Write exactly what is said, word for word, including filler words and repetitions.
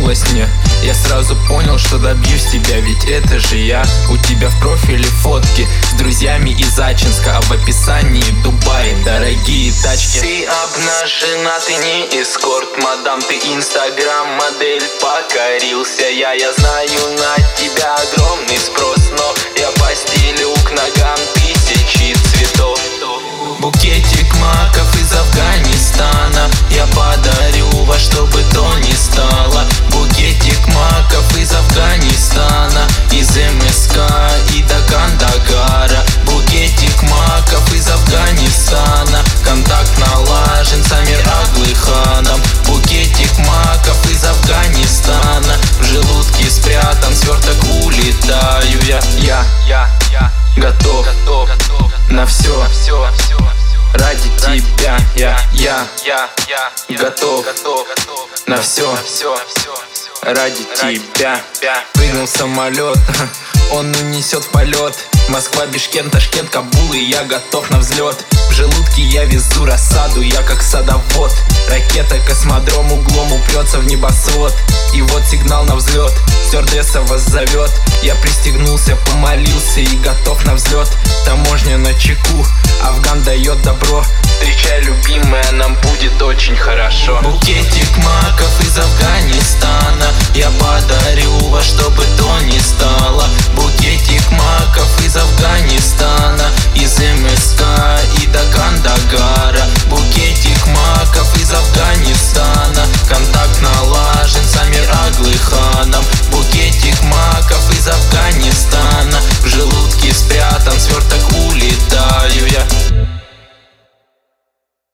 улыбнулась мне. Я сразу понял, что добьюсь тебя, ведь это же я. У тебя в профиле фотки с друзьями из Ачинска, а в описании Дубай, дорогие тачки. Ты обнажена, ты не эскорт, мадам, ты инстаграм-модель. Покорился я, я знаю, на тебя огромный спрос, но я постелю к ногам тысячи цветов. Букетик маков из Афганистана я подарю во что бы то ни стало. Букетик маков из Афганистана, из МСК и до Кандагара. Букетик маков из Афганистана, контакт налажен с Амир Аглыханом. Букетик маков из Афганистана, в желудке спрятан сверток, улетаю я. Я, я, я готов, готов, готов на все, на все, на все. Ради тебя я, я, я, я готов, готов на все, ради тебя. Прыгнул самолет, он унесет в полет. Москва, Бишкек, Ташкент, Кабул, и я готов на взлет. В желудке я везу рассаду, я как садовод. Ракета космодром углом упрется в небосвод. И вот сигнал на взлет, стюардесса вас зовет. Я пристегнулся, помолился и готов на взлет. Таможня на чеку, Афган дает добро. Встречай, любимая, нам будет очень хорошо. Букетик маков из Афганистана я подарю во что бы то ни стало. Букетик маков из Афганистана, из МСК и до Кандагара. Букетик маков из Афганистана, контакт налажен с Амир Аглыханом.